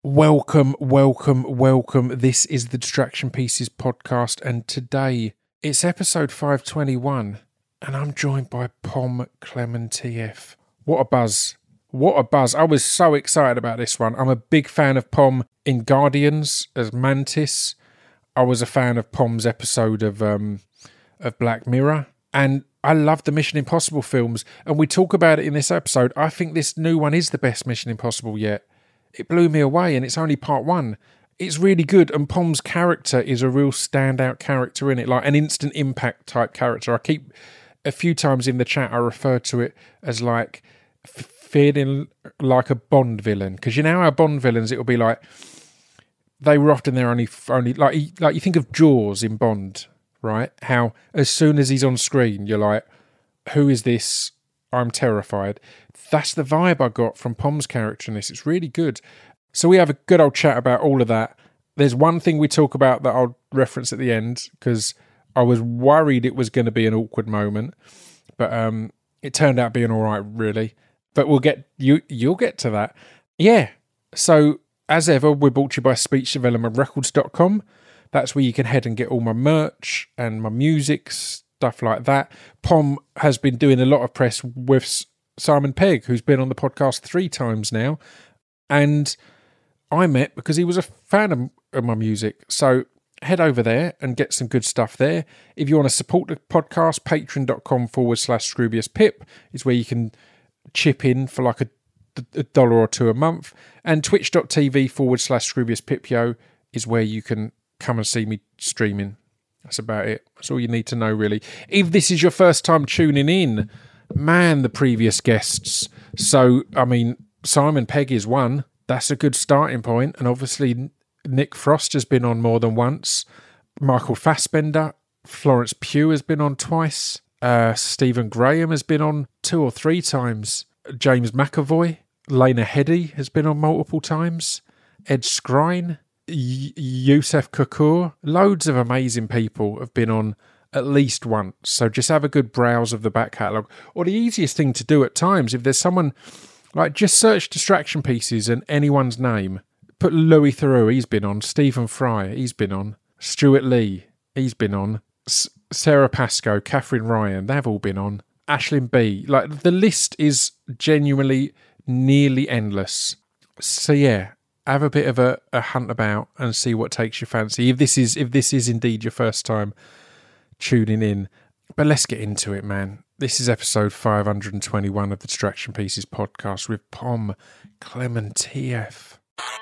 Welcome. This is the Distraction Pieces podcast, and today it's episode 521, and I'm joined by Pom Klementieff. What a buzz. I was so excited about this one. I'm a big fan of Pom in Guardians as Mantis. I was a fan of Pom's episode of Black Mirror, and I love the Mission Impossible films, and we talk about it in this episode. I think this new one is the best Mission Impossible yet. It blew me away, and it's only part one. It's really good, and Pom's character is a real standout character in it, like an instant impact type character. I keep, a few times in the chat, I refer to it as like feeling like a Bond villain, because you know how Bond villains, it'll be like, they were often there only like you think of Jaws in Bond, right? How as soon as he's on screen, you're like, who is this? I'm terrified. That's the vibe I got from Pom's character in this. It's really good. So we have a good old chat about all of that. There's one thing we talk about that I'll reference at the end, because I was worried it was going to be an awkward moment, but it turned out being all right, really. But you'll get to that. Yeah. So as ever, we're brought to you by SpeechDevelopmentRecords.com. That's where you can head and get all my merch and my music, stuff like that. Pom has been doing a lot of press with Simon Pegg, who's been on the podcast 3 times now, and I met because he was a fan of my music. So head over there and get some good stuff there. If you want to support the podcast, patreon.com/ScroobiusPip is where you can chip in for like a $1 or $2 a month, and twitch.tv/ScroobiusPipyo is where you can come and see me streaming. That's about it. That's all you need to know, really. If this is your first time tuning in, man, the previous guests. So, I mean, Simon Pegg is one. That's a good starting point. And obviously, Nick Frost has been on more than once. Michael Fassbender, Florence Pugh has been on twice. Stephen Graham has been on 2 or 3 times. James McAvoy, Lena Headey has been on multiple times. Ed Skrein, Youssef Kakour, loads of amazing people have been on at least once. So just have a good browse of the back catalogue. Or the easiest thing to do at times, if there's someone, like, just search Distraction Pieces and anyone's name. Put Louis Theroux, he's been on. Stephen Fry, he's been on. Stuart Lee, he's been on. Sarah Pascoe, Catherine Ryan, they've all been on. Ashlyn B. Like, the list is genuinely nearly endless. So yeah, have a bit of a hunt about and see what takes your fancy. If this is indeed your first time tuning in. But let's get into it, man. This is episode 521 of the Distraction Pieces podcast with Pom Klementieff.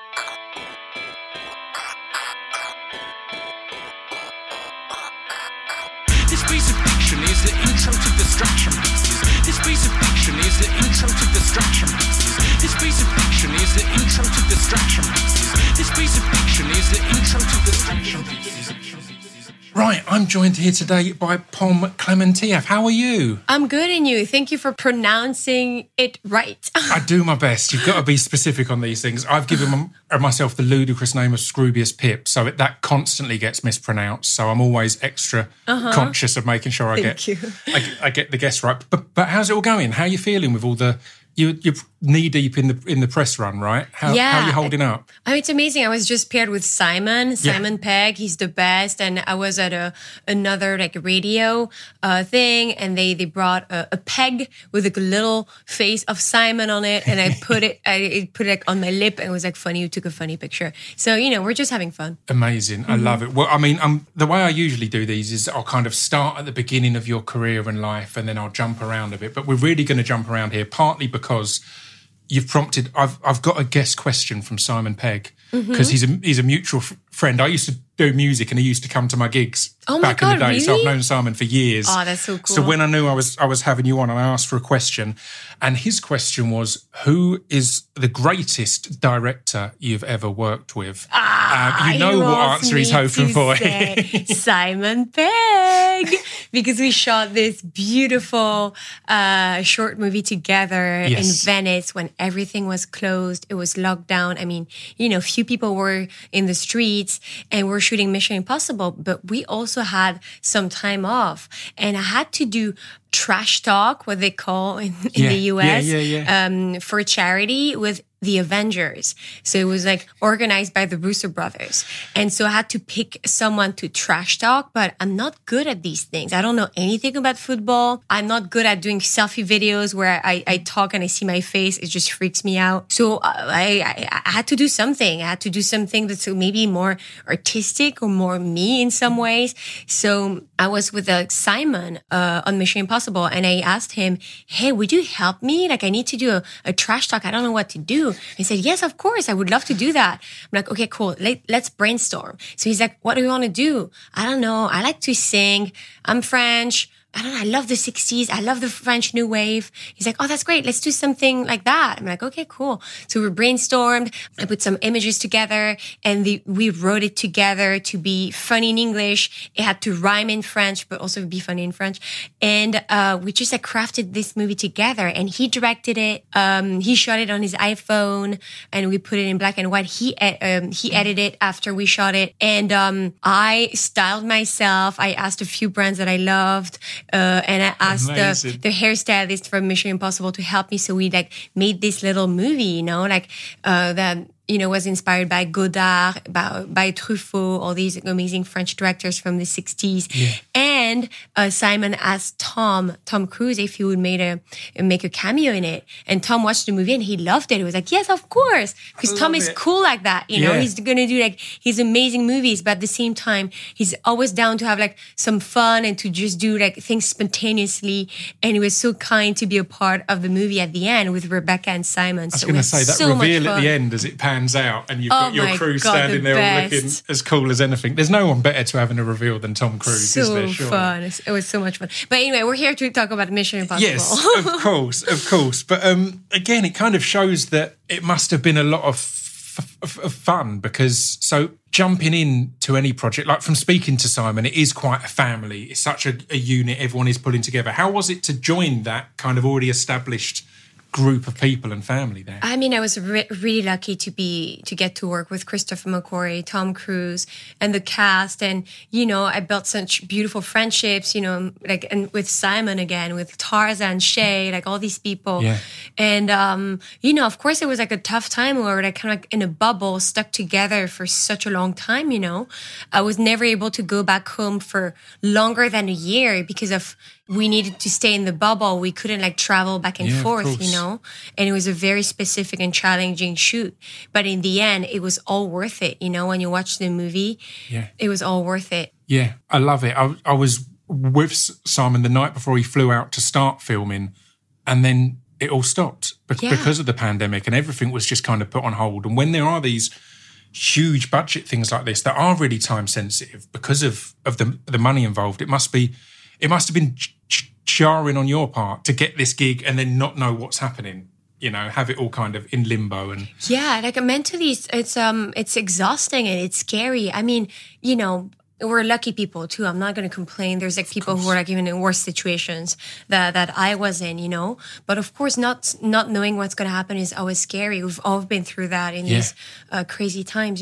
This piece of fiction is the intro to Distraction Pieces. This piece of fiction is the intro to Distraction Pieces. This piece of fiction is the intro to Distraction Pieces. This piece of fiction is the intro to Distraction Pieces. Right, I'm joined here today by Pom Klementieff. How are you? I'm good, and you? Thank you for pronouncing it right. I do my best. You've got to be specific on these things. I've given myself the ludicrous name of Scroobius Pip, so that constantly gets mispronounced. So I'm always extra conscious of making sure I get the guess right. But how's it all going? How are you feeling with all the... You're knee deep in the press run, right? How are you holding up? I mean, it's amazing. I was just paired with Simon Pegg. He's the best. And I was at another like radio thing, and they brought a peg with a little face of Simon on it, and I put it like on my lip, and it was like funny. You took a funny picture. So we're just having fun. Amazing. I love it. Well, I mean, the way I usually do these is I'll kind of start at the beginning of your career and life, and then I'll jump around a bit. But we're really going to jump around here, partly because you've prompted. I've got a guest question from Simon Pegg, because he's a mutual friend. I used to do music, and he used to come to my gigs back in the day. Really? So I've known Simon for years. Oh, that's so cool. So when I knew I was having you on, and I asked for a question, and his question was, "Who is the greatest director you've ever worked with?" You know what answer he's hoping for. Simon Pegg, because we shot this beautiful short movie together in Venice when everything was closed. It was locked down. I mean, few people were in the streets, and we're shooting Mission Impossible, but we also had some time off, and I had to do trash talk, what they call in the US, for charity with the Avengers. So it was like organized by the Russo brothers. And so I had to pick someone to trash talk, but I'm not good at these things. I don't know anything about football. I'm not good at doing selfie videos where I talk and I see my face. It just freaks me out. So I had to do something. I had to do something that's maybe more artistic or more me in some ways. So I was with Simon on Mission Impossible, and I asked him, hey, would you help me? Like, I need to do a trash talk. I don't know what to do. He said, yes, of course. I would love to do that. I'm like, okay, cool. Let's brainstorm. So he's like, what do you want to do? I don't know. I like to sing. I'm French. I don't know. I love the 60s. I love the French New Wave. He's like, oh, that's great. Let's do something like that. I'm like, okay, cool. So we brainstormed. I put some images together and we wrote it together to be funny in English. It had to rhyme in French, but also be funny in French. And we just crafted this movie together, and he directed it. He shot it on his iPhone and we put it in black and white. He edited it after we shot it. And I styled myself. I asked a few brands that I loved. And I asked the hairstylist from Mission Impossible to help me. So we made this little movie, that was inspired by Godard, by Truffaut, all these amazing French directors from the 60s. Yeah. And Simon asked Tom Cruise if he would make a cameo in it. And Tom watched the movie and he loved it. He was like, yes, of course. Because Tom is cool like that. You know, he's going to do his amazing movies. But at the same time, he's always down to have some fun and to just do things spontaneously. And he was so kind to be a part of the movie at the end with Rebecca and Simon. I was going to say, that reveal at the end as it pans out and you've got your crew standing there all looking as cool as anything. There's no one better to having a reveal than Tom Cruise, is there? Sure. Fun. It was so much fun. But anyway, we're here to talk about Mission Impossible. Yes, of course. But again, it kind of shows that it must have been a lot of fun, because so jumping into any project, like from speaking to Simon, it is quite a family. It's such a unit. Everyone is pulling together. How was it to join that kind of already established group of people and family there? I mean, I was really lucky to get to work with Christopher McQuarrie, Tom Cruise, and the cast. And, I built such beautiful friendships, and with Simon again, with Tarzan, Shay, all these people. Yeah. And, of course it was a tough time where we're kind of in a bubble, stuck together for such a long time, I was never able to go back home for longer than a year because we needed to stay in the bubble. We couldn't travel back and forth, and it was a very specific and challenging shoot. But in the end, it was all worth it. When you watch the movie, it was all worth it. Yeah, I love it. I was with Simon the night before he flew out to start filming, and then it all stopped because of the pandemic, and everything was just kind of put on hold. And when there are these huge budget things like this that are really time sensitive because of the money involved, it must have been jarring on your part to get this gig and then not know what's happening, have it all kind of in limbo. And mentally it's exhausting and it's scary. I mean, we're lucky people too. I'm not going to complain. There's people who are even in worse situations that I was in, But of course, not knowing what's going to happen is always scary. We've all been through that in these crazy times,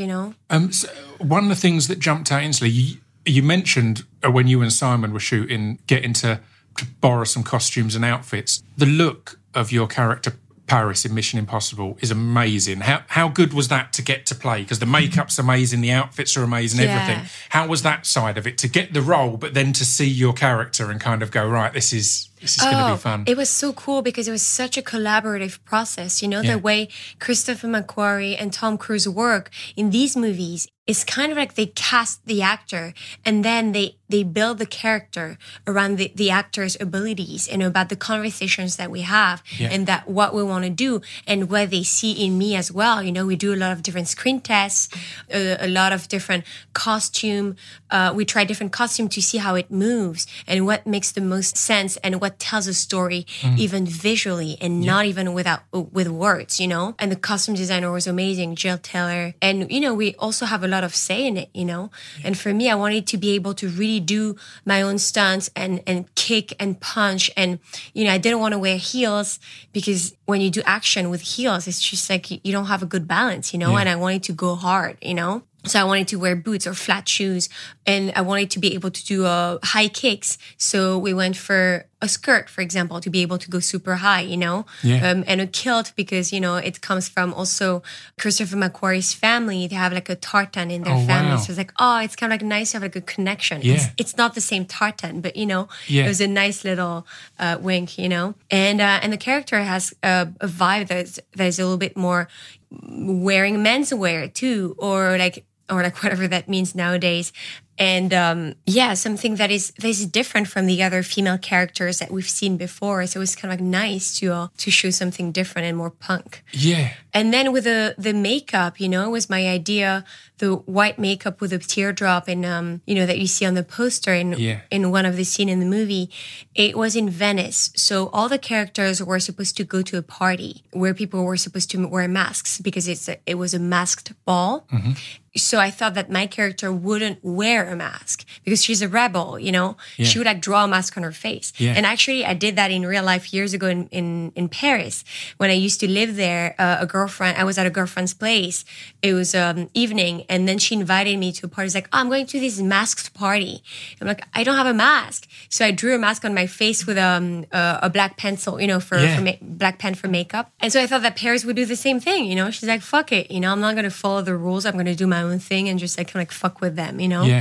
So one of the things that jumped out instantly, you mentioned when you and Simon were shooting, getting to borrow some costumes and outfits. The look of your character, Paris, in Mission Impossible is amazing. How good was that to get to play? Because the makeup's amazing, the outfits are amazing, everything. How was that side of it, to get the role, but then to see your character and kind of go, right, this is going to be fun? It was so cool because it was such a collaborative process. The way Christopher McQuarrie and Tom Cruise work in these movies, it's kind of they cast the actor and then they build the character around the actor's abilities and about the conversations that we have and that what we want to do and what they see in me as well. We do a lot of different screen tests, a lot of different costume. We try different costume to see how it moves and what makes the most sense and what tells a story even visually and not even with words, And the costume designer was amazing, Jill Taylor. And, we also have a lot of say in it, And for me, I wanted to be able to really do my own stunts and kick and punch. And, I didn't want to wear heels because when you do action with heels, it's just you don't have a good balance, And I wanted to go hard, So I wanted to wear boots or flat shoes, and I wanted to be able to do high kicks. So we went for a skirt, for example, to be able to go super high, you know, and a kilt because, you know, it comes from also Christopher McQuarrie's family. They have like a tartan in their family. Wow. So it's like, oh, it's kind of like nice to have like a connection. Yeah. It's not the same tartan, but, you know, it was a nice little wink, you know, and the character has a vibe that's a little bit more wearing menswear too, or like whatever that means nowadays. And something that is different from the other female characters that we've seen before. So it's kind of like nice to show something different and more punk. Yeah. And then with the makeup, you know, it was my idea, the white makeup with a teardrop and, you know, that you see on the poster in one of the scenes in the movie. It was in Venice. So all the characters were supposed to go to a party where people were supposed to wear masks because it was a masked ball. Mm-hmm. So I thought that my character wouldn't wear a mask because she's a rebel, you know. Yeah. She would like draw a mask on her face. Yeah. And actually I did that in real life years ago in Paris when I used to live there. I was at a girlfriend's place. It was evening, and then she invited me to a party. She's like, oh, I'm going to this masked party. I'm like, I don't have a mask. So I drew a mask on my face with a black pencil, you know, for black pen for makeup. And so I thought that Paris would do the same thing, you know. She's like, fuck it, you know, I'm not going to follow the rules. I'm going to do my own thing and just like kind of like fuck with them, you know. Yeah.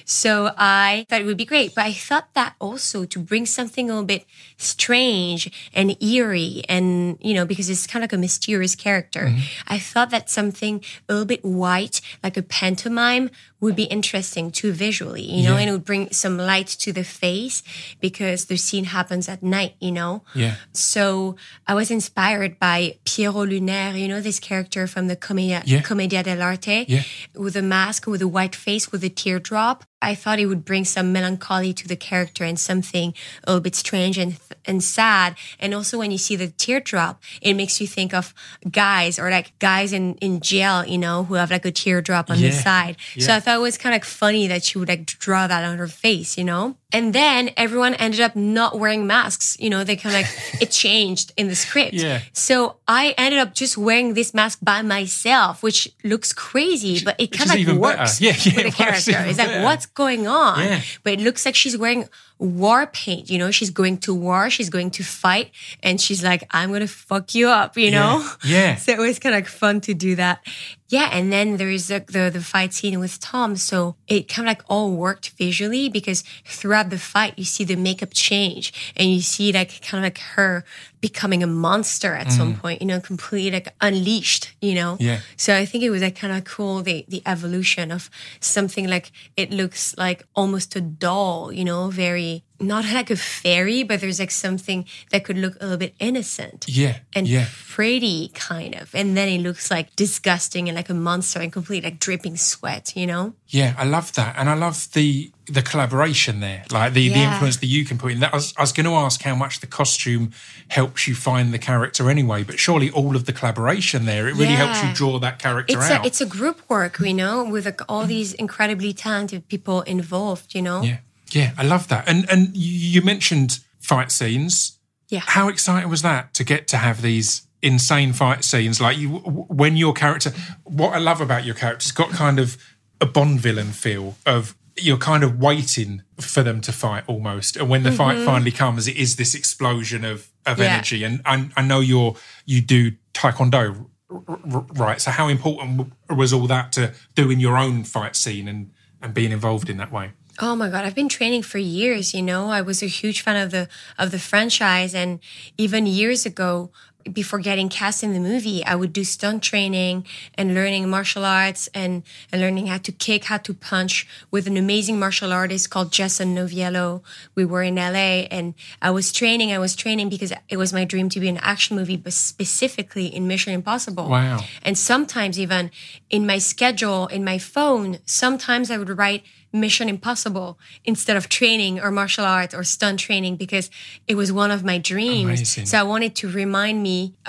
So I thought it would be great, but I thought that also to bring something a little bit strange and eerie, and you know, because it's kind of like a mysterious character. Mm-hmm. I thought that something a little bit white, like a pantomime, would be interesting too visually, you know, and it would bring some light to the face because the scene happens at night, you know. Yeah. So I was inspired by Pierrot Lunaire, you know, this character from the Commedia dell'arte, with a mask, with a white face, with a teardrop. I thought it would bring some melancholy to the character and something a little bit strange and sad. And also when you see the teardrop, it makes you think of guys or like guys in jail, you know, who have like a teardrop on the side. Yeah. So I thought it was kind of like funny that she would like draw that on her face, you know? And then everyone ended up not wearing masks. You know, they kind of like, it changed in the script. Yeah. So I ended up just wearing this mask by myself, which looks crazy, but it kind of like works with the character. It's like, what's going on? Yeah. But it looks like she's wearing war paint, you know, she's going to war, she's going to fight, and she's like, I'm going to fuck you up, you know? Yeah. So it was kind of like fun to do that. Yeah, and then there is the fight scene with Tom. So it kind of like all worked visually because throughout the fight, you see the makeup change and you see like kind of like her becoming a monster at some point, you know, completely like unleashed, you know? Yeah. So I think it was like kind of cool, the evolution of something like, it looks like almost a doll, you know, very, not like a fairy, but there's like something that could look a little bit innocent. Yeah. And pretty kind of. And then it looks like disgusting and like a monster and completely like dripping sweat, you know? Yeah, I love that. And I love the collaboration there, like the influence that you can put in. That I was going to ask how much the costume helps you find the character anyway, but surely all of the collaboration there, it really helps you draw that character out. It's a group work, you know, with like all these incredibly talented people involved, you know? Yeah. Yeah, I love that. And you mentioned fight scenes. Yeah. How exciting was that to get to have these insane fight scenes? Like when your character, what I love about your character, it's got kind of a Bond villain feel of you're kind of waiting for them to fight almost. And when the fight finally comes, it is this explosion of energy. And I know you do Taekwondo, right? So how important was all that to doing your own fight scene and being involved in that way? Oh my God, I've been training for years, you know. I was a huge fan of the franchise, and even years ago, before getting cast in the movie, I would do stunt training and learning martial arts and learning how to kick, how to punch with an amazing martial artist called Jason Noviello. We were in LA and I was training because it was my dream to be an action movie, but specifically in Mission Impossible. Wow. And sometimes even in my schedule, in my phone, sometimes I would write Mission Impossible instead of training or martial arts or stunt training because it was one of my dreams. Amazing. So I wanted to remind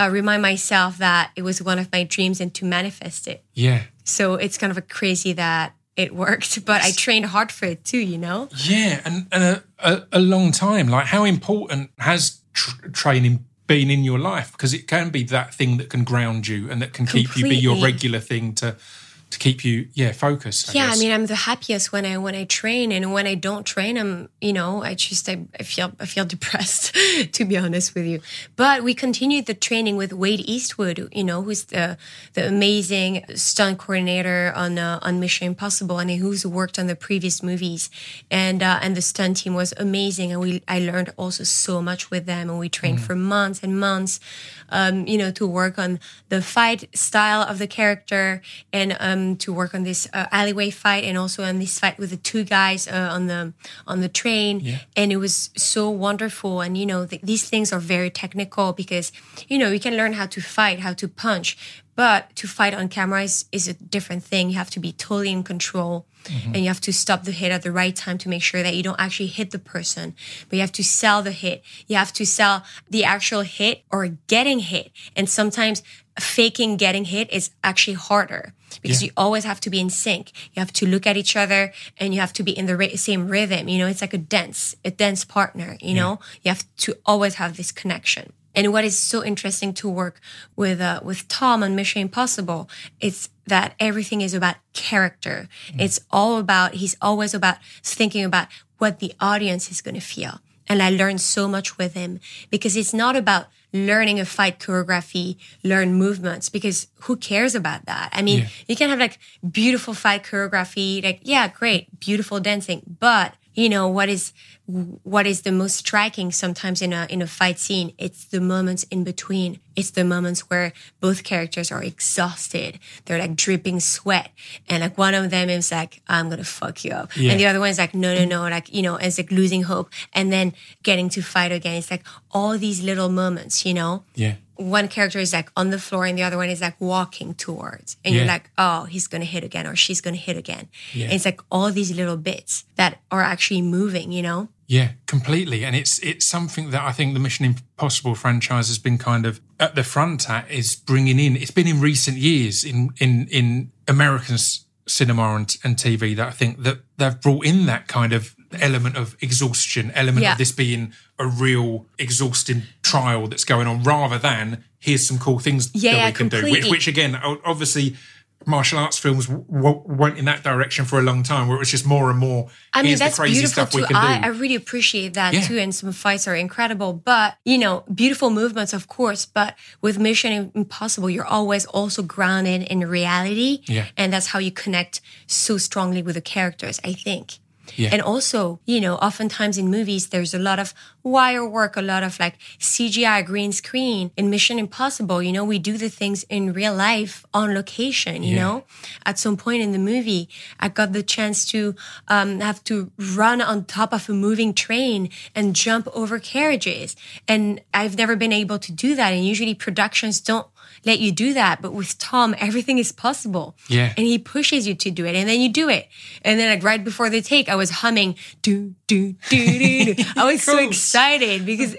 myself that it was one of my dreams and to manifest it. Yeah. So it's kind of crazy that it worked, but I trained hard for it too, you know? Yeah, and a long time. Like how important has training been in your life? Because it can be that thing that can ground you and that can keep you be your regular thing to to keep you, focused. I guess. I mean, I'm the happiest when I train, and when I don't train, I feel depressed, to be honest with you. But we continued the training with Wade Eastwood, who's the amazing stunt coordinator on Mission Impossible, and who's worked on the previous movies, and the stunt team was amazing, and I learned also so much with them, and we trained for months and months, to work on the fight style of the character, and to work on this alleyway fight, and also on this fight with the two guys on the train. And it was so wonderful. And these things are very technical, because you can learn how to fight, how to punch, but to fight on camera is a different thing. You have to be totally in control, and you have to stop the hit at the right time to make sure that you don't actually hit the person, but you have to sell the hit. You have to sell the actual hit or getting hit. And sometimes faking getting hit is actually harder, because you always have to be in sync. You have to look at each other, and you have to be in the same rhythm. It's like a dance partner, You have to always have this connection. And what is so interesting to work with Tom on Mission Impossible is that everything is about character. It's all about, he's always about thinking about what the audience is going to feel. And I learned so much with him, because it's not about learning a fight choreography, learn movements, because who cares about that? I mean, you can have like beautiful fight choreography, great, beautiful dancing, but what is the most striking sometimes in a fight scene? It's the moments in between. It's the moments where both characters are exhausted. They're like dripping sweat. And like one of them is like, I'm going to fuck you up. And the other one is like, no. Like, it's like losing hope and then getting to fight again. It's like all these little moments, Yeah. One character is like on the floor and the other one is like walking towards. And you're like, oh, he's going to hit again or she's going to hit again. And it's like all these little bits that are actually moving, Yeah, completely. And it's something that I think the Mission Impossible franchise has been kind of at the front at, is bringing in. It's been in recent years in American cinema and TV that I think that they've brought in that kind of element of exhaustion, element of this being a real exhausting trial that's going on, rather than here's some cool things that we can completely. do. Which again, obviously, martial arts films went in that direction for a long time, where it was just more and more. I mean, that's the crazy beautiful stuff too. we can do. I really appreciate that too, and some fights are incredible. But beautiful movements, of course. But with Mission Impossible, you're always also grounded in reality, and that's how you connect so strongly with the characters, I think. Yeah. And also, oftentimes in movies, there's a lot of wire work, a lot of like CGI, green screen. In Mission Impossible, we do the things in real life on location, you know? At some point in the movie, I got the chance to have to run on top of a moving train and jump over carriages. And I've never been able to do that. And usually productions don't let you do that. But with Tom, everything is possible. Yeah. And he pushes you to do it. And then you do it. And then like right before the take, I was humming, do, do, do, do, do. I was so excited because,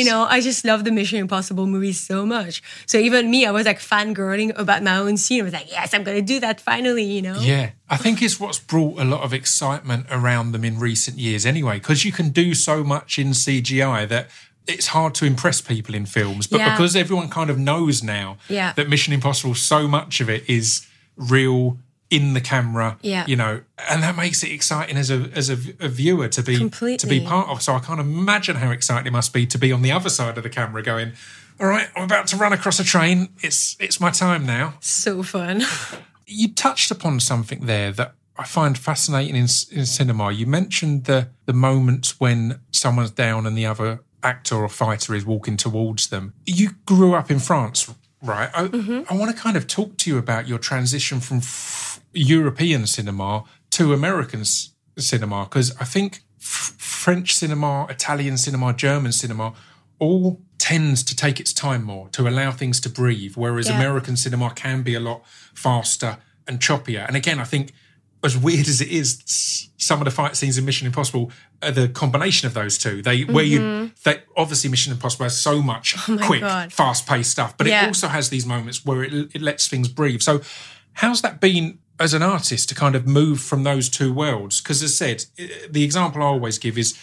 I just love the Mission Impossible movies so much. So even me, I was like fangirling about my own scene. I was like, yes, I'm going to do that finally, Yeah. I think it's what's brought a lot of excitement around them in recent years anyway, because you can do so much in CGI that it's hard to impress people in films, but because everyone kind of knows now that Mission Impossible, so much of it is real in the camera, and that makes it exciting as a viewer to be part of. So I can't imagine how exciting it must be to be on the other side of the camera going, all right, I'm about to run across a train. It's my time now. So fun. You touched upon something there that I find fascinating in cinema. You mentioned the moments when someone's down and the other actor or fighter is walking towards them. You grew up in France, right? I want to kind of talk to you about your transition from European cinema to American cinema, because I think French cinema, Italian cinema, German cinema all tends to take its time more, to allow things to breathe, whereas American cinema can be a lot faster and choppier. And again, I think as weird as it is, some of the fight scenes in Mission Impossible are the combination of those two. Obviously Mission Impossible has so much quick, fast-paced stuff, but it also has these moments where it lets things breathe. So how's that been as an artist to kind of move from those two worlds? Because as I said, the example I always give is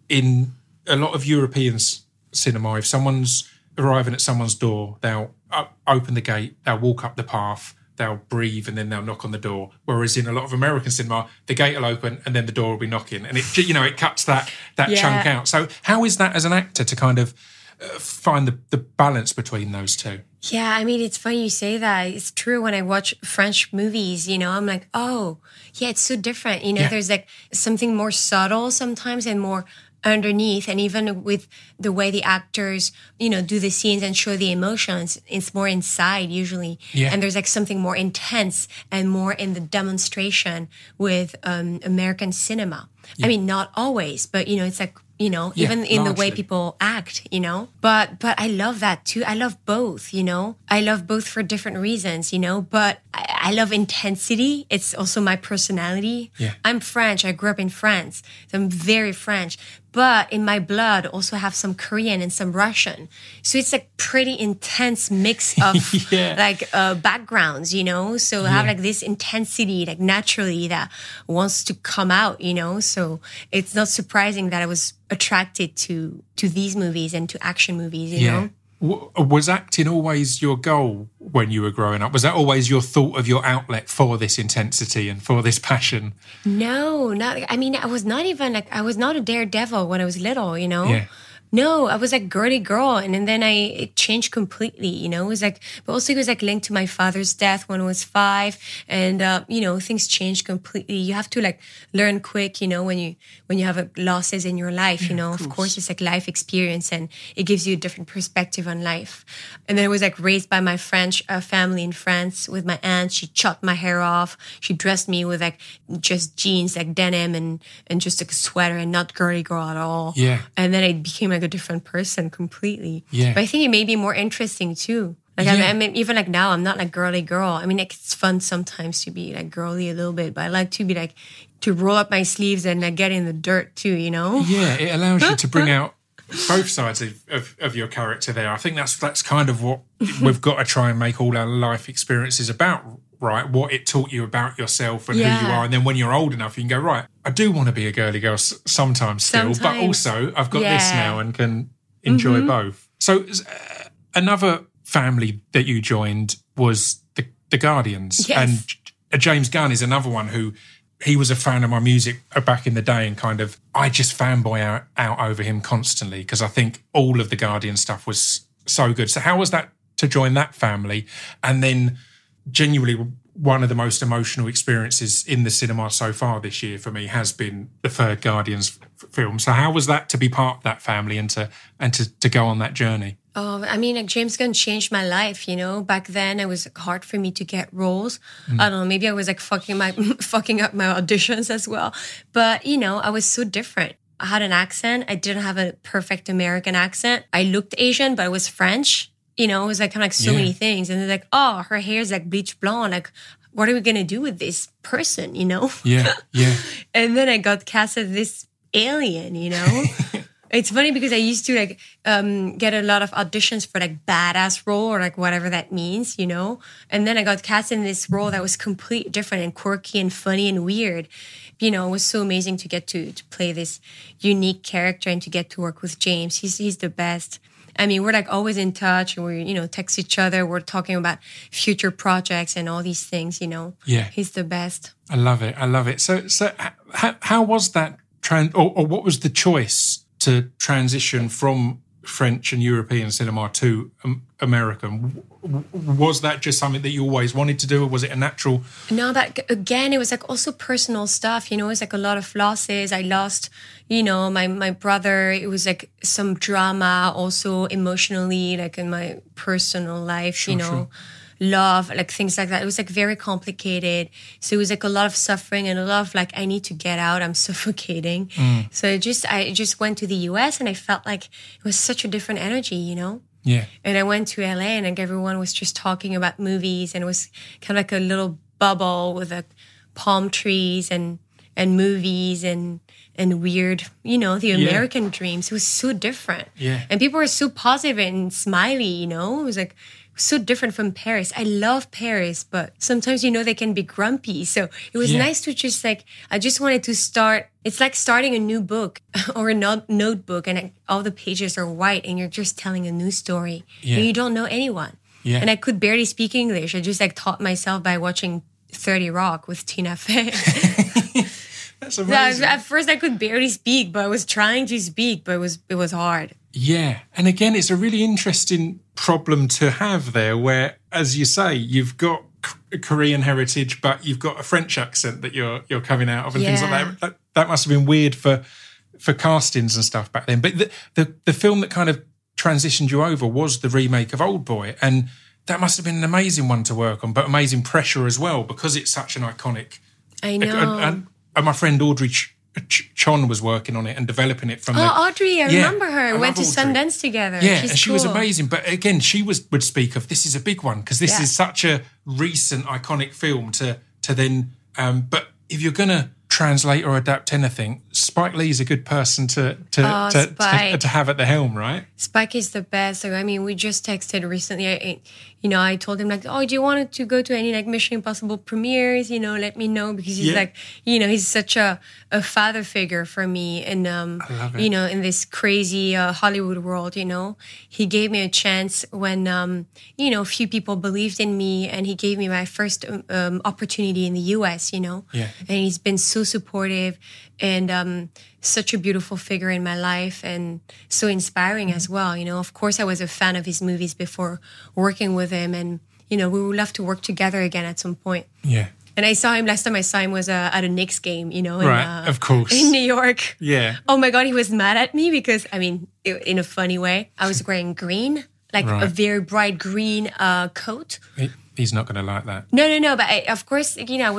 in a lot of European cinema, if someone's arriving at someone's door, they'll open the gate, they'll walk up the path, they'll breathe and then they'll knock on the door. Whereas in a lot of American cinema, the gate will open and then the door will be knocking, and it cuts that chunk out. So how is that as an actor to kind of find the balance between those two? Yeah, I mean, it's funny you say that. It's true. When I watch French movies, I'm like, oh, yeah, it's so different. There's like something more subtle sometimes and more underneath, and even with the way the actors do the scenes and show the emotions, it's more inside usually, and there's like something more intense and more in the demonstration with American cinema. I mean, not always, but it's like even in the way people act, but I love that too. I love both, I love both for different reasons, but I love intensity. It's also my personality. Yeah. I'm French. I grew up in France. So I'm very French, but in my blood also have some Korean and some Russian. So it's like pretty intense mix of backgrounds, so I have like this intensity, like naturally that wants to come out, so it's not surprising that I was attracted to these movies and to action movies, you know? Was acting always your goal when you were growing up? Was that always your thought of your outlet for this intensity and for this passion? No, I was not a daredevil when I was little, Yeah. No, I was like girly girl, and then it changed completely. It was like, but also it was like linked to my father's death when I was 5, and things changed completely. You have to like learn quick, when you have losses in your life. Of course, it's like life experience, and it gives you a different perspective on life. And then I was like raised by my French family in France with my aunt. She chopped my hair off. She dressed me with like just jeans, like denim, and just like a sweater, and not girly girl at all. Yeah. And then I became like a different person completely. Yeah. But I think it made me more interesting too. Like I mean, even like now, I'm not like girly girl. I mean, like, it's fun sometimes to be like girly a little bit, but I like to be like to roll up my sleeves and like, get in the dirt too. Yeah, it allows you to bring out both sides of your character there. I think that's kind of what we've got to try and make all our life experiences about. Right, what it taught you about yourself and who you are, and then when you're old enough, you can go, right, I do want to be a girly girl sometimes still, but also I've got this now and can enjoy both. So another family that you joined was the Guardians, and James Gunn is another one who he was a fan of my music back in the day, and kind of I just fanboy out over him constantly because I think all of the Guardian stuff was so good. So how was that to join that family, and then genuinely one of the most emotional experiences in the cinema so far this year for me has been the third Guardians film. So how was that to be part of that family and to go on that journey? Oh, I mean, like James Gunn changed my life, Back then, it was hard for me to get roles. I don't know, maybe I was like fucking up my auditions as well. But, I was so different. I had an accent. I didn't have a perfect American accent. I looked Asian, but I was French. It was like kind of like so many things. And they're like, oh, her hair's like bleach blonde. Like, what are we going to do with this person, Yeah, yeah. And then I got cast as this alien, It's funny because I used to like get a lot of auditions for like badass role or like whatever that means, And then I got cast in this role that was completely different and quirky and funny and weird. It was so amazing to get to play this unique character and to get to work with James. He's the best. I mean, we're like always in touch, and we, text each other. We're talking about future projects and all these things, Yeah. He's the best. I love it. So how was that, or what was the choice to transition from French and European cinema to American? Was that just something that you always wanted to do, or was it a natural? No, but again, it was like also personal stuff, it was like a lot of losses. I lost, my brother. It was like some drama also emotionally, like in my personal life, sure. Love, like things like that. It was like very complicated. So it was like a lot of suffering and a lot of like, I need to get out. I'm suffocating. So I just went to the US, and I felt like it was such a different energy, Yeah. And I went to LA, and like everyone was just talking about movies, and it was kind of like a little bubble with like palm trees and movies and weird, the American dreams. It was so different. Yeah. And people were so positive and smiley, It was like so different from Paris. I love Paris, but sometimes, they can be grumpy. So it was nice to just like, I just wanted to start. It's like starting a new book or a notebook, and all the pages are white, and you're just telling a new story. And you don't know anyone. Yeah. And I could barely speak English. I just like taught myself by watching 30 Rock with Tina Fey. That's amazing. At first I could barely speak, but I was trying to speak, but it was hard. Yeah. And again, it's a really interesting problem to have there where, as you say, you've got Korean heritage, but you've got a French accent that you're coming out of and things like that. That must have been weird for castings and stuff back then. But the film that kind of transitioned you over was the remake of Oldboy, and that must have been an amazing one to work on, but amazing pressure as well because it's such an iconic. I know. And my friend Audrey Chon was working on it and developing it from Audrey, I remember her. We went to Audrey. Sundance together. Yeah, She's and she cool. was amazing. But again, she would speak of this is a big one because this is such a recent iconic film to then. But if you're gonna translate or adapt anything, Spike Lee's a good person to have at the helm, right? Spike is the best. So, I mean, we just texted recently. I told him like, oh, do you want to go to any like Mission Impossible premieres? Let me know because he's like, he's such a father figure for me. And, I love it. In this crazy Hollywood world, he gave me a chance when, a few people believed in me and he gave me my first opportunity in the US, And he's been so supportive and such a beautiful figure in my life and so inspiring as well. Of course, I was a fan of his movies before working with him and, we would love to work together again at some point. Yeah. And last time I saw him was at a Knicks game, of course. in New York. Yeah. Oh my God, he was mad at me because, in a funny way, I was wearing green, like a very bright green coat. He's not going to like that. No. But of course,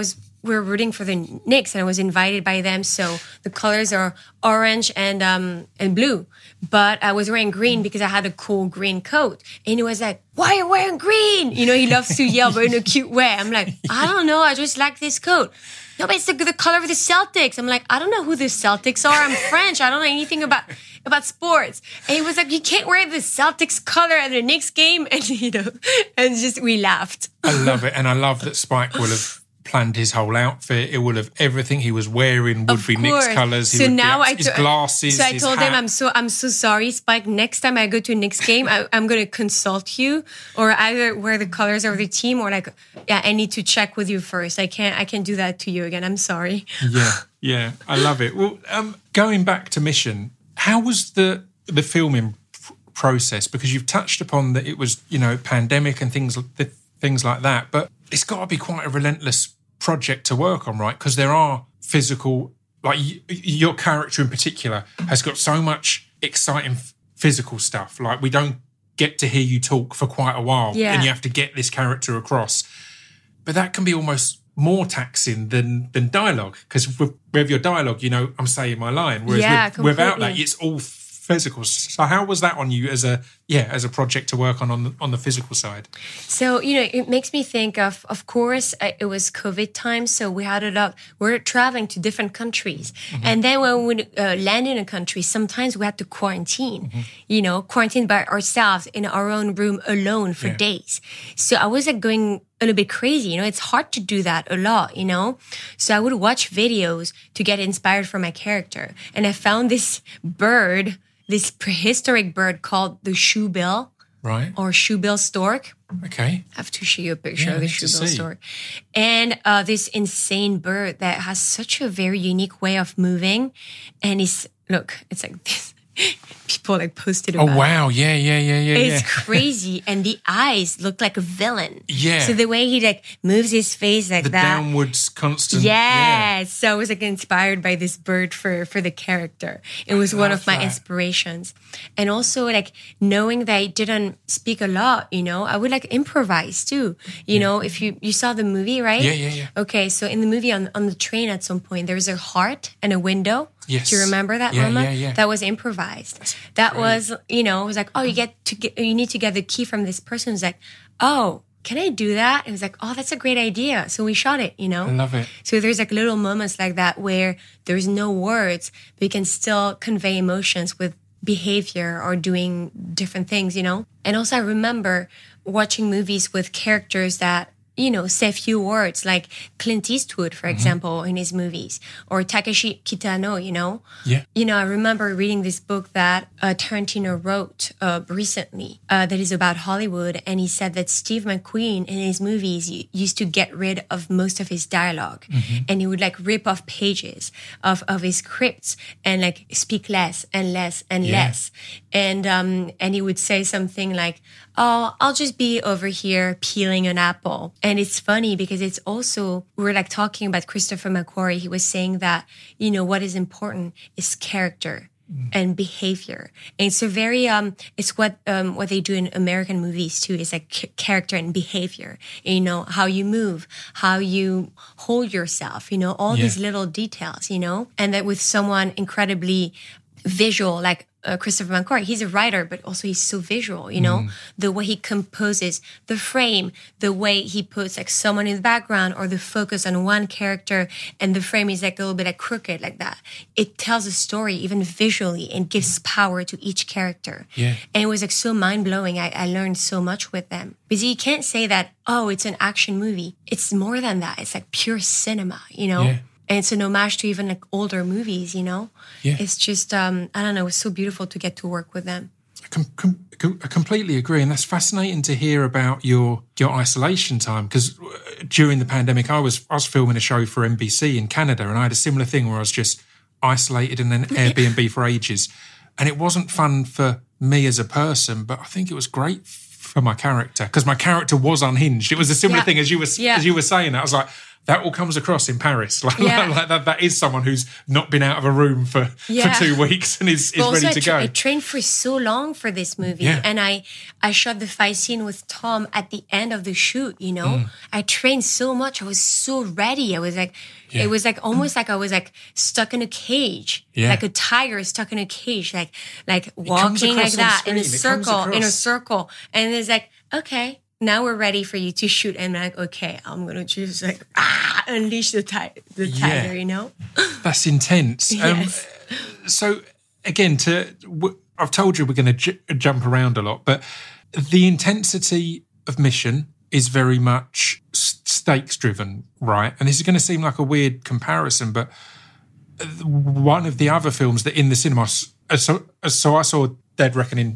we were rooting for the Knicks and I was invited by them. So the colors are orange and blue. But I was wearing green because I had a cool green coat. And he was like, why are you wearing green? He loves to yell, but in a cute way. I'm like, I don't know. I just like this coat. No, but it's the color of the Celtics. I'm like, I don't know who the Celtics are. I'm French. I don't know anything about sports. And he was like, you can't wear the Celtics color at the Knicks game. And, and just we laughed. I love it. And I love that Spike will have planned his whole outfit. It would have everything he was wearing would be Knicks colours. So now his glasses. So I told him, hat. I'm so sorry, Spike. Next time I go to a Knicks game, I'm going to consult you, or either wear the colors of the team, or I need to check with you first. I can't do that to you again. I'm sorry. Yeah, I love it. Well, going back to Mission, how was the filming process? Because you've touched upon that it was pandemic and things like that, but it's got to be quite a relentless project to work on, right? Because there are physical, like your character in particular has got so much exciting physical stuff. Like we don't get to hear you talk for quite a while and you have to get this character across. But that can be almost more taxing than dialogue because with your dialogue, I'm saying my line. Whereas without that, it's all physical. So how was that on you as a project to work on the physical side? So, it makes me think of course, it was COVID time. So we had we're traveling to different countries. Mm-hmm. And then when we land in a country, sometimes we had to quarantine, quarantine by ourselves in our own room alone for days. So I was going a little bit crazy. It's hard to do that a lot, So I would watch videos to get inspired for my character. And I found this this prehistoric bird called the shoebill. Right. Or shoebill stork. Okay. I have to show you a picture of the shoebill stork. And this insane bird that has such a very unique way of moving. And it's like this. People posted about it. Oh, wow. Yeah. It's crazy. And the eyes look like a villain. Yeah. So the way he moves his face like the that. The downwards constant. Yeah. So I was inspired by this bird for the character. It was one of my inspirations. And also knowing that I didn't speak a lot, I would improvise too. If you saw the movie, right? Yeah. Okay. So in the movie on the train at some point, there's a heart and a window. Yes. Do you remember that moment? Yeah. That was improvised. That was, it was like, oh, you need to get the key from this person. It's like, oh, can I do that? It was like, oh, that's a great idea. So we shot it, I love it. So there's little moments like that where there's no words, but you can still convey emotions with behavior or doing different things, And also I remember watching movies with characters that, say a few words, like Clint Eastwood, for example, in his movies, or Takeshi Kitano, Yeah. I remember reading this book that Tarantino wrote recently that is about Hollywood, and he said that Steve McQueen in his movies used to get rid of most of his dialogue, and he would like rip off pages of his scripts and like speak less and less and less, and he would say something like, "Oh, I'll just be over here peeling an apple." And it's funny because it's also, we're like talking about Christopher McQuarrie. He was saying that, what is important is character and behavior. And it's a very, it's what they do in American movies too, is like character and behavior. How you move, how you hold yourself, all these little details, and that with someone incredibly visual, like Christopher McQuarrie, he's a writer, but also he's so visual, the way he composes the frame, the way he puts like someone in the background or the focus on one character and the frame is like a little bit like crooked like that. It tells a story even visually and gives power to each character. Yeah. And it was like so mind-blowing. I learned so much with them. Because you can't say that, oh, it's an action movie. It's more than that. It's like pure cinema, Yeah. And it's an homage to even like older movies, Yeah. It's just, I don't know, it was so beautiful to get to work with them. I completely agree. And that's fascinating to hear about your isolation time, because during the pandemic, I was filming a show for NBC in Canada, and I had a similar thing where I was just isolated in an Airbnb for ages. And it wasn't fun for me as a person, but I think it was great for my character, because my character was unhinged. It was a similar thing as you were saying. I was like, that all comes across in Paris. Like that is someone who's not been out of a room for 2 weeks and is ready to go. I trained for so long for this movie, and I shot the fight scene with Tom at the end of the shoot. I trained so much. I was so ready. I was like, it was like almost like I was like stuck in a cage, like a tiger stuck in a cage, like walking like that in a circle, and it's like, okay, now we're ready for you to shoot. And I'm like, okay, I'm going to just like, unleash the tiger, That's intense. Yes. So again, I've told you we're going to jump around a lot, but the intensity of Mission is very much stakes driven, right? And this is going to seem like a weird comparison, but one of the other films that in the cinemas, so I saw Dead Reckoning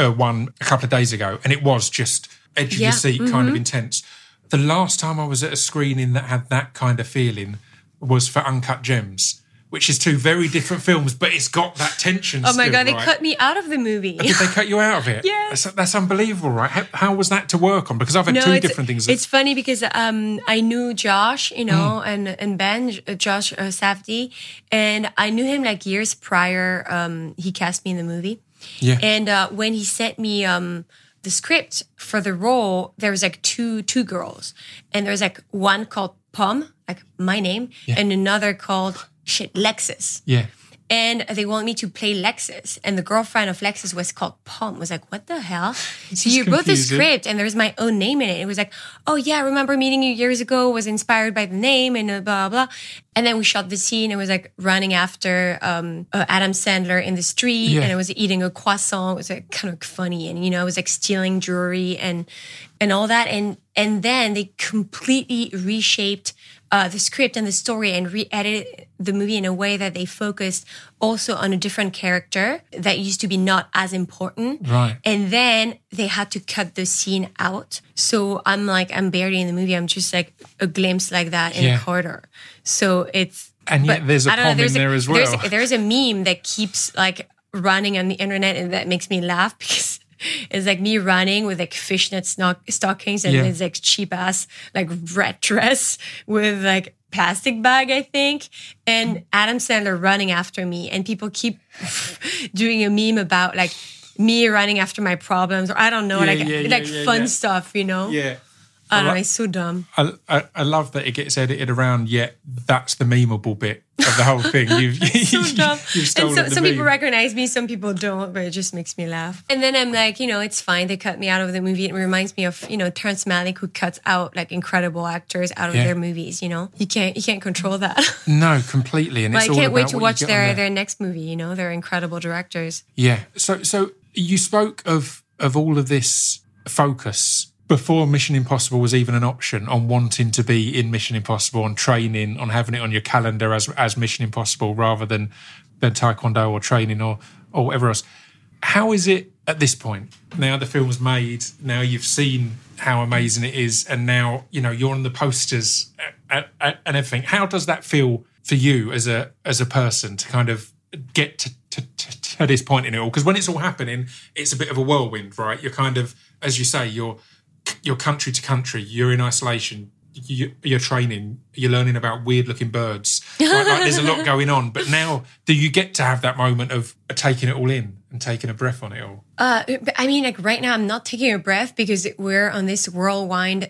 1 a couple of days ago, and it was just edge of your seat kind of intense. The last time I was at a screening that had that kind of feeling was for Uncut Gems, which is 2 very different films, but it's got that tension. Oh my God, right? They cut me out of the movie. Did they cut you out of it? Yes. That's unbelievable, right? How was that to work on? Because I've had 2 different things. It's funny because I knew Josh, and Ben, Josh Safdie, and I knew him like years prior. He cast me in the movie. Yeah. And when he sent me the script for the role, there was like two girls, and there was like one called Pom, like my name, and another called Lexus. Yeah. And they wanted me to play Lexus. And the girlfriend of Lexus was called Pom. I was like, what the hell? So you wrote the script and there's my own name in it. It was like, oh yeah, I remember meeting you years ago, was inspired by the name and blah, blah, blah. And then we shot the scene. It was like running after Adam Sandler in the street. And I was eating a croissant. It was like kind of funny. And, I was like stealing jewelry and all that. And then they completely reshaped the script and the story and re-edited the movie in a way that they focused also on a different character that used to be not as important. Right. And then they had to cut the scene out. So I'm barely in the movie. I'm just like a glimpse like that in a corridor. So it's... And yet there's a Pom in there as well. There's a meme that keeps like running on the internet, and that makes me laugh because... It's like me running with like fishnet stockings and this like cheap ass like red dress with like plastic bag, I think, and Adam Sandler running after me, and people keep doing a meme about like me running after my problems, or I don't know, fun stuff, Yeah. I don't know, it's so dumb. I love that it gets edited around, yet that's the memeable bit of the whole thing. So dumb. You've stolen and some meme. people recognize me, some people don't, but it just makes me laugh. And then I'm like, it's fine. They cut me out of the movie. It reminds me of, Terrence Malick, who cuts out like incredible actors out of their movies, You can't control that. No, completely. And I it's can't all wait about to what watch you get on their next movie, They're incredible directors. Yeah. So you spoke of all of this focus, before Mission Impossible was even an option, on wanting to be in Mission Impossible, on training, on having it on your calendar as Mission Impossible rather than Taekwondo or training or whatever else. How is it at this point? Now the film's made, now you've seen how amazing it is, and now, you know, you're on the posters and everything. How does that feel for you as a person to kind of get to this point in it all? Because when it's all happening, it's a bit of a whirlwind, right? You're kind of, as you say, you're country to country, you're in isolation, you're training, you're learning about weird looking birds. Like there's a lot going on. But now, do you get to have that moment of taking it all in and taking a breath on it all? I mean, like right now, I'm not taking a breath because we're on this whirlwind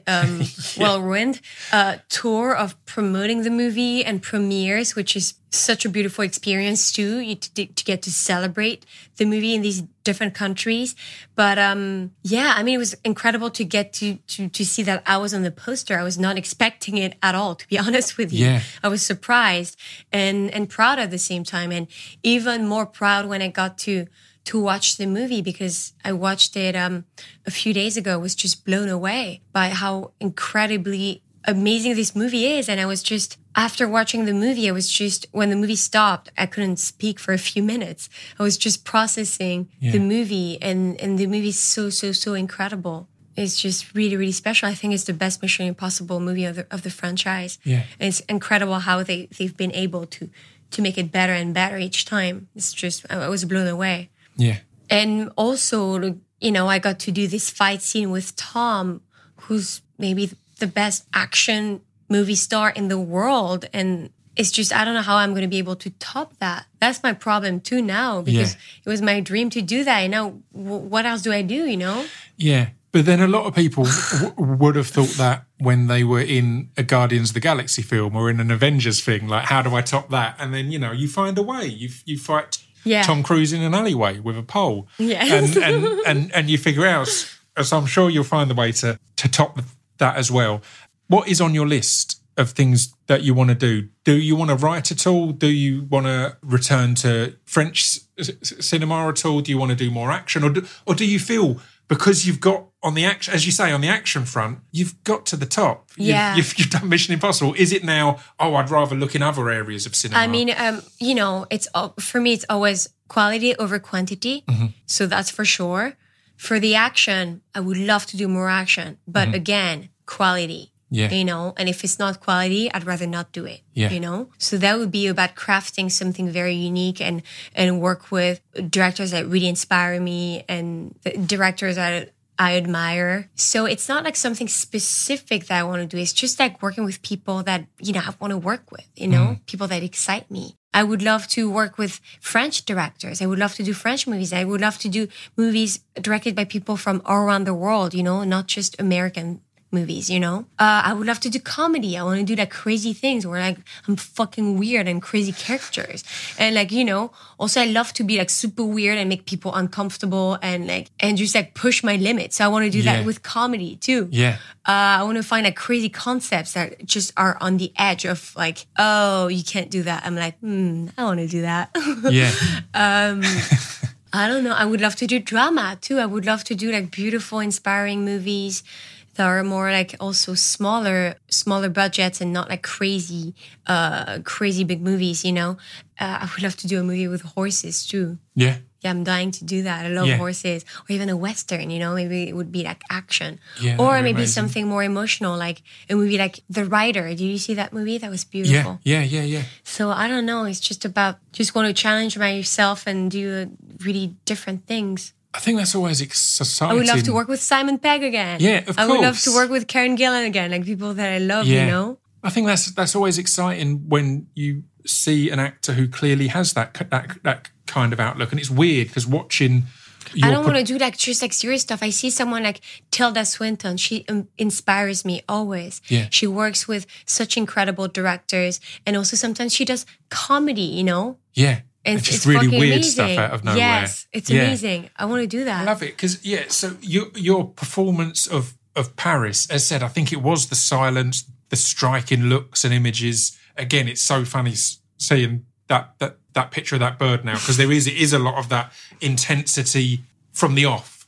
tour of promoting the movie and premieres, which is such a beautiful experience too, to get to celebrate the movie in these different countries. But yeah, I mean, it was incredible to get to see that I was on the poster. I was not expecting it at all, to be honest with you. Yeah. I was surprised and proud at the same time, and even more proud when I got to watch the movie, because I watched it a few days ago. I was just blown away by how incredibly amazing this movie is. And I was just, after watching the movie, when the movie stopped, I couldn't speak for a few minutes. I was just processing the movie, and the movie is so incredible. It's just really, really special. I think it's the best Mission Impossible movie of the franchise. Yeah. And it's incredible how they've been able to make it better and better each time. It's just, I was blown away. Yeah. And also, you know, I got to do this fight scene with Tom, who's maybe the best action movie star in the world. And it's just, I don't know how I'm going to be able to top that. That's my problem too now, because it was my dream to do that. And now what else do I do, you know? Yeah. But then a lot of people would have thought that when they were in a Guardians of the Galaxy film or in an Avengers thing, like, how do I top that? And then, you know, you find a way. You fight Tom Cruise in an alleyway with a pole. Yes. And you figure out, so I'm sure you'll find the way to top that as well. What is on your list of things that you want to do? Do you want to write at all? Do you want to return to French cinema at all? Do you want to do more action? Or do you feel, because you've got on the action, as you say, on the action front, you've got to the top. You've done Mission Impossible. Is it now, I'd rather look in other areas of cinema? I mean, you know, for me, it's always quality over quantity. Mm-hmm. So that's for sure. For the action, I would love to do more action. But again, quality. Yeah. You know, and if it's not quality, I'd rather not do it. Yeah. You know? So that would be about crafting something very unique and work with directors that really inspire me and directors that I admire. So it's not like something specific that I want to do. It's just like working with people that, you know, I want to work with, you know, people that excite me. I would love to work with French directors. I would love to do French movies. I would love to do movies directed by people from all around the world, you know, not just American movies, you know? I would love to do comedy. I want to do like crazy things where like I'm fucking weird and crazy characters. And like, you know, also I love to be like super weird and make people uncomfortable and just like push my limits. So I want to do that with comedy too. Yeah. I want to find like crazy concepts that just are on the edge of like, oh, you can't do that. I'm like, I want to do that. Yeah. I don't know. I would love to do drama too. I would love to do like beautiful, inspiring movies that are more like also smaller budgets and not like crazy big movies, you know. I would love to do a movie with horses too. Yeah. Yeah, I'm dying to do that. I love horses. Or even a Western, you know, maybe it would be like action. Yeah, or maybe amazing. Something more emotional, like a movie like The Rider. Did you see that movie? That was beautiful. Yeah. So I don't know. It's just about, just want to challenge myself and do really different things. I think that's always exciting. I would love to work with Simon Pegg again. Yeah, of course. I would love to work with Karen Gillan again, like people that I love, you know? I think that's always exciting when you see an actor who clearly has that kind of outlook. And it's weird because watching... I don't want to do like just like serious stuff. I see someone like Tilda Swinton. She inspires me always. Yeah. She works with such incredible directors. And also sometimes she does comedy, you know? Yeah. And it's really weird amazing. Stuff out of nowhere. Yes, it's amazing. I want to do that. I love it because, so your performance of Paris, as said, I think it was the silence, the striking looks and images. Again, it's so funny seeing that picture of that bird now because it is a lot of that intensity from the off.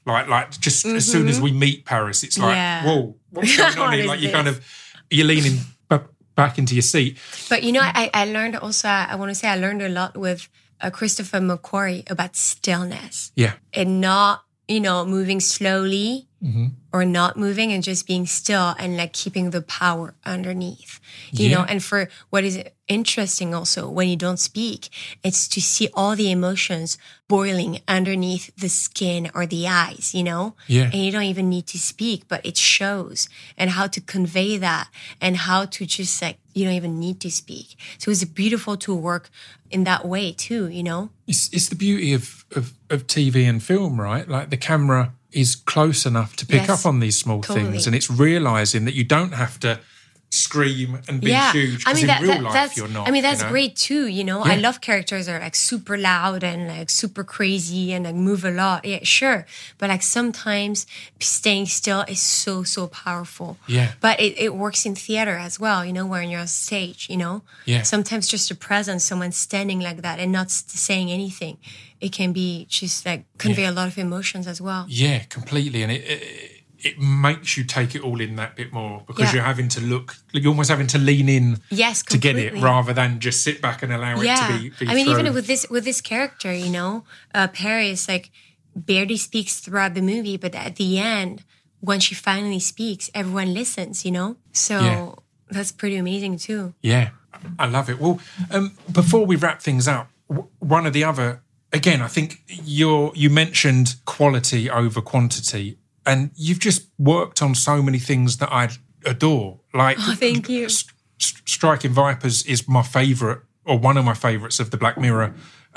Like just as soon as we meet Paris, it's like, whoa, what's going on here? Like you're leaning back into your seat. But I learned also, I want to say I learned a lot with Christopher McQuarrie about stillness. Yeah. And not, moving slowly or not moving and just being still and like keeping the power underneath, you know. And for what is interesting also when you don't speak, it's to see all the emotions boiling underneath the skin or the eyes, Yeah. And you don't even need to speak, but it shows, and how to convey that and how to just like, you don't even need to speak. So it's beautiful to work in that way too, It's the beauty of TV and film, right? Like the camera is close enough to pick up on these small things, and it's realising that you don't have to scream and be huge, because in real life you're not. That's great too, I love characters that are like super loud and like super crazy and like move a lot. Yeah, sure. But like sometimes staying still is so powerful. Yeah. But it works in theater as well, when you're on stage, Yeah. Sometimes just a presence, someone standing like that and not saying anything, it can be just like convey a lot of emotions as well. Yeah, completely. And it makes you take it all in that bit more, because you're having to you're almost having to lean in to get it, rather than just sit back and allow it to be thrown. Even with this character, Paris like barely speaks throughout the movie, but at the end, when she finally speaks, everyone listens, So that's pretty amazing too. Yeah, I love it. Well, before we wrap things up, one of the other, again, I think you mentioned quality over quantity. And you've just worked on so many things that I adore. Like, thank you. Striking Vipers is my favourite, or one of my favourites of the Black Mirror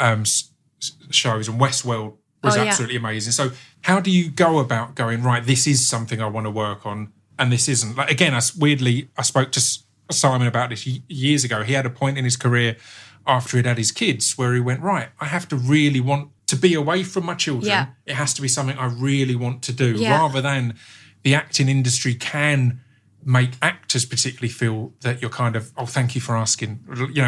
shows, and Westworld was absolutely amazing. So how do you go about going, right, this is something I want to work on, and this isn't? Like, again, I spoke to Simon about this years ago. He had a point in his career after he'd had his kids where he went, right, I have to really want to be away from my children. Yeah. It has to be something I really want to do, rather than the acting industry can make actors particularly feel that you're kind of, thank you for asking.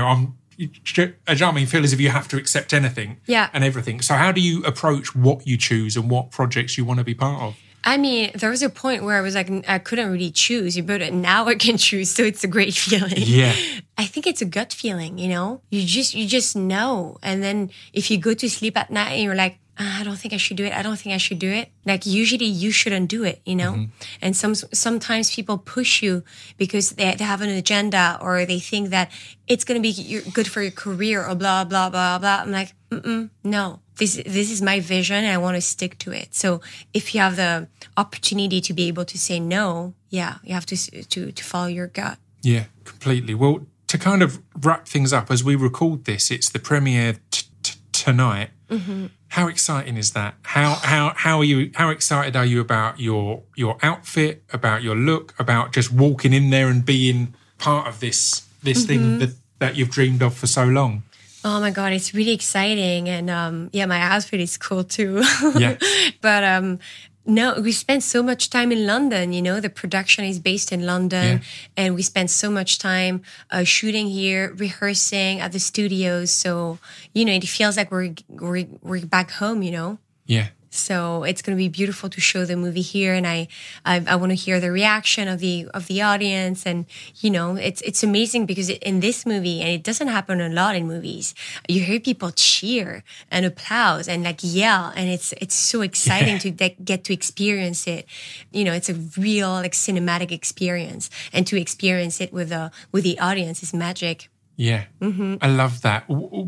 Feel as if you have to accept anything and everything. So how do you approach what you choose and what projects you want to be part of? There was a point where I was like, I couldn't really choose, but now I can choose. So it's a great feeling. Yeah. I think it's a gut feeling, You just know. And then if you go to sleep at night and you're like, I don't think I should do it. I don't think I should do it. Like usually you shouldn't do it, And sometimes people push you because they have an agenda, or they think that it's going to be good for your career, or blah, blah, blah, blah. I'm like, no. This is my vision, and I want to stick to it. So if you have the opportunity to be able to say no, you have to follow your gut. Yeah, completely. Well, to kind of wrap things up, as we record this, it's the premiere tonight. Mm-hmm. How exciting is that? How are you? How excited are you about your outfit, about your look, about just walking in there and being part of this thing that you've dreamed of for so long? Oh my God, it's really exciting. And my outfit is cool too. Yeah. But no, we spent so much time in London, the production is based in London, and we spent so much time shooting here, rehearsing at the studios. So, it feels like we're back home, Yeah. So it's going to be beautiful to show the movie here, and I want to hear the reaction of the audience, and it's amazing because in this movie, and it doesn't happen a lot in movies, you hear people cheer and applause and like yell, and it's so exciting to get to experience it. It's a real like cinematic experience, and to experience it with the audience is magic. Yeah, I love that.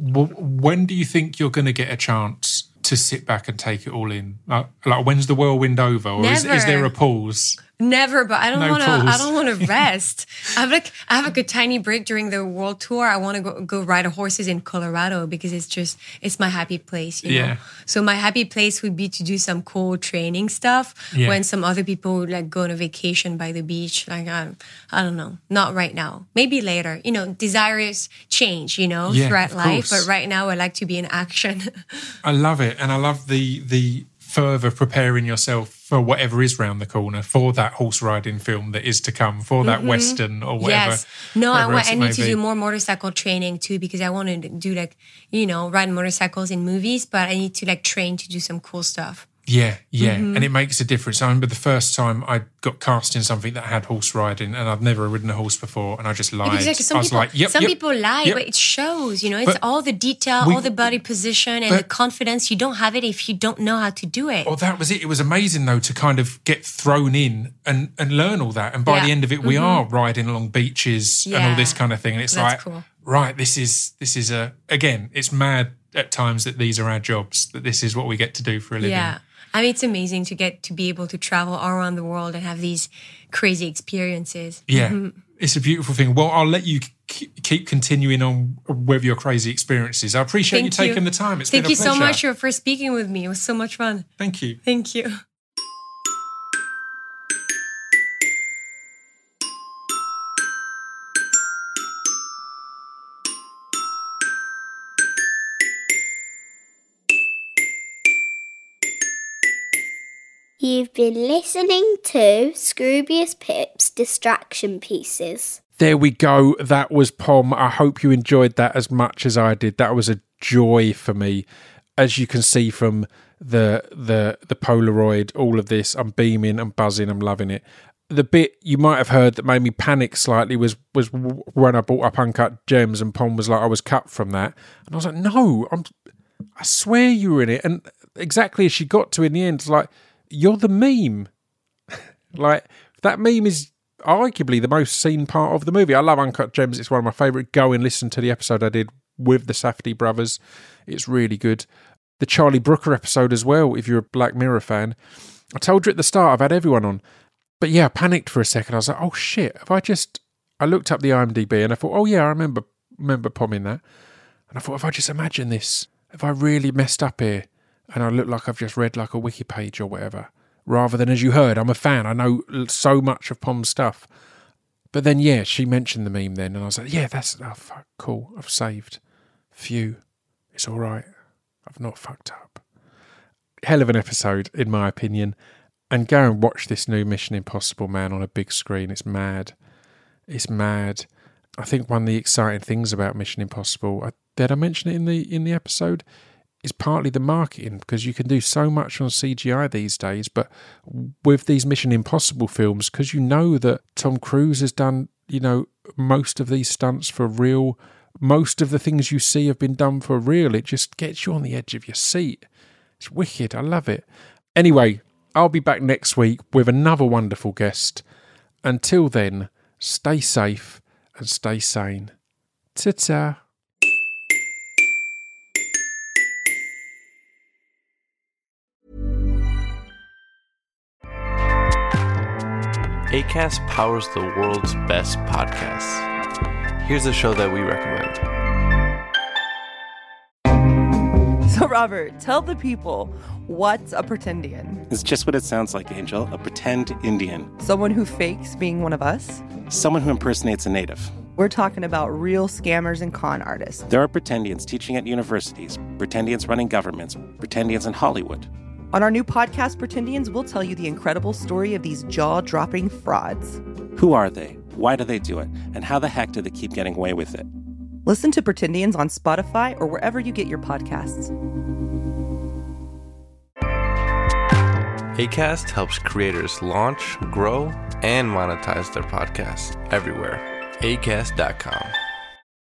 When do you think you're going to get a chance to sit back and take it all in? Like when's the whirlwind over, or is there a pause? Never, but I don't want to rest. I have like a tiny break during the world tour. I want to go ride horses in Colorado because it's my happy place. You know? So my happy place would be to do some cool training stuff when some other people would like go on a vacation by the beach. Like I don't know, not right now. Maybe later. Desires change. Throughout life, but right now I like to be in action. I love it, and I love the further preparing yourself for whatever is round the corner, for that horse riding film that is to come, for that Western or whatever. Yes. No, I need to do more motorcycle training too, because I want to do ride motorcycles in movies, but I need to train to do some cool stuff. Yeah. And it makes a difference. I remember the first time I got cast in something that had horse riding, and I'd never ridden a horse before, and I just lied. Exactly. Some people lie, but it shows, it's all the detail, all the body position and the confidence. You don't have it if you don't know how to do it. Oh, that was it. It was amazing, though, to kind of get thrown in and learn all that. And by the end of it, we are riding along beaches and all this kind of thing. And it's cool. Right, this is again, it's mad at times that these are our jobs, that this is what we get to do for a living. Yeah. I mean, it's amazing to get to be able to travel all around the world and have these crazy experiences. Yeah, it's a beautiful thing. Well, I'll let you keep continuing on with your crazy experiences. I appreciate you taking the time. It's been a pleasure. Thank you so much for speaking with me. It was so much fun. Thank you. Thank you. You've been listening to Scroobius Pip's Distraction Pieces. There we go. That was Pom. I hope you enjoyed that as much as I did. That was a joy for me. As you can see from the Polaroid, all of this, I'm beaming, I'm buzzing, I'm loving it. The bit you might have heard that made me panic slightly was when I brought up Uncut Gems, and Pom was like, I was cut from that. And I was like, no, I swear you were in it. And exactly as she got to in the end, it's like, you're the meme. Like, that meme is arguably the most seen part of the movie. I love Uncut Gems. It's one of my favourite. Go and listen to the episode I did with the Safdie brothers. It's really good. The Charlie Brooker episode as well, if you're a Black Mirror fan. I told you at the start, I've had everyone on. But yeah, I panicked for a second. I was like, oh shit, I looked up the IMDb and I thought, oh yeah, I remember pomming that. And I thought, if I just imagine this, if I really messed up here, and I look like I've just read like a wiki page or whatever, rather than, as you heard, I'm a fan. I know so much of Pom's stuff. But then, yeah, she mentioned the meme then, and I was like, yeah, fuck, cool. I've saved. Phew. It's all right. I've not fucked up. Hell of an episode, in my opinion. And go and watch this new Mission Impossible, man, on a big screen. It's mad. It's mad. I think one of the exciting things about Mission Impossible, did I mention it in the episode? Is partly the marketing, because you can do so much on CGI these days, but with these Mission Impossible films, because you know that Tom Cruise has done, most of these stunts for real, most of the things you see have been done for real, it just gets you on the edge of your seat. It's wicked. I love it. Anyway, I'll be back next week with another wonderful guest. Until then, stay safe and stay sane. Ta-ta. Acast powers the world's best podcasts. Here's a show that we recommend. So, Robert, tell the people, what's a pretendian? It's just what it sounds like, Angel. A pretend Indian. Someone who fakes being one of us? Someone who impersonates a native. We're talking about real scammers and con artists. There are pretendians teaching at universities, pretendians running governments, pretendians in Hollywood. On our new podcast, Pretendians, we'll tell you the incredible story of these jaw-dropping frauds. Who are they? Why do they do it? And how the heck do they keep getting away with it? Listen to Pretendians on Spotify or wherever you get your podcasts. Acast helps creators launch, grow, and monetize their podcasts everywhere. Acast.com.